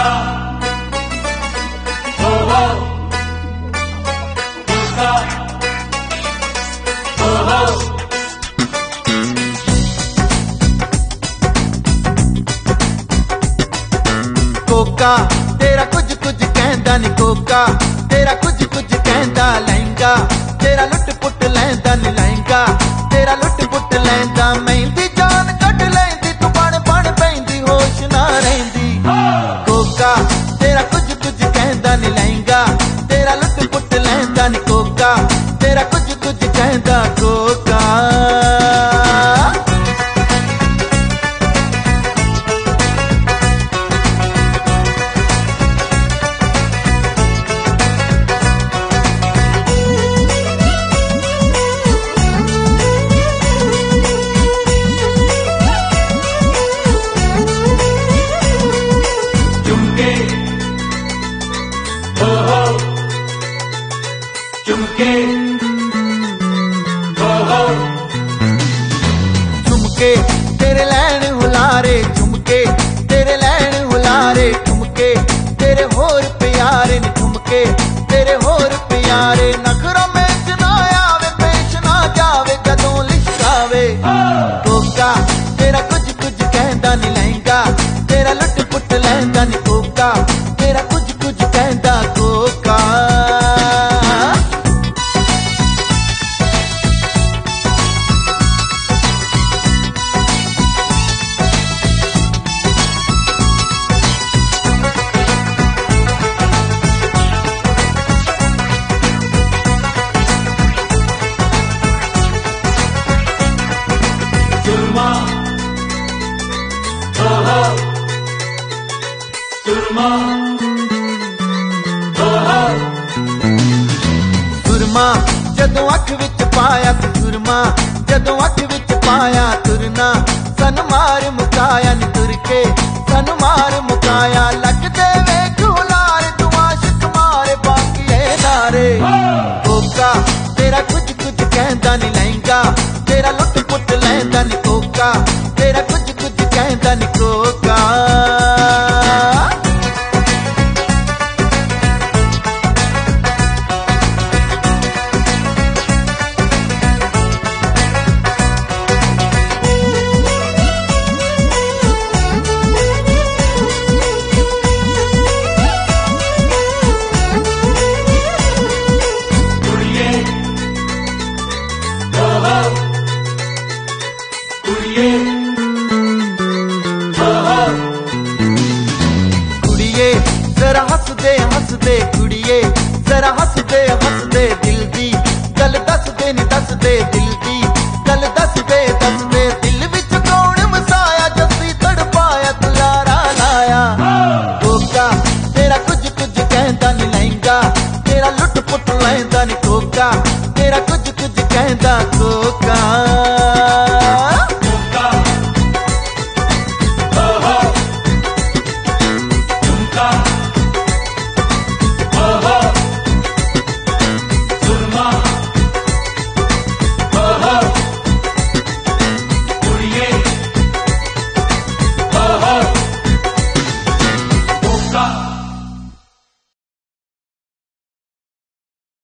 Coca हो Coca हो Coca तेरा कुछ कुछ कहंदा नी कोका तेरा कुछ कुछ कहंदा लहंगा तेरा लुट पुट लैंदा नी लहंगा तेरा लुट पुट लैंदा मेहंदी जान कट लैंदी तू बन बन पैंदी होश ना रहिंदी कोका तेरा कुछ कुछ कहंदा नी लहंगा तेरा लुट पुट लैंदा नी कोका तेरा कुछ कुछ कहंदा कोका चुमके हो झुमके तेरे लैन हुलारे झुमके तेरे लैन हुलारे झुमके तेरे होर प्यारे न झुमके तेरे होर प्यारे नखरों में ना आवे पेश ना जावे कदों लिशावे कोका तेरा कुछ कुछ कहंदा नी लहंगा तेरा लुट पुट लैंदा नी कोका तेरा कुछ कुछ कहंदा कोका सुरमा हो सुरमा हो सुरमा जदों अख विच पाया तू सुरमा जदों अख विच पाया तुरना सन मार मुकाया नी तुर के सन मार मुकाया लग दे वेख हुलार तू आशिक मारे बाकी है नारे कोका तेरा कुछ कुछ कहंदा नी लहंगा तेरा लुट पुट लैंदा नी कोका तेरा कुछ कुछ कहंदा नी कोका कुड़िए जरा हंस दे कुड़िए जरा हंस दे दिल दी गल दस दे नी दस दे दिल दी गल दस दे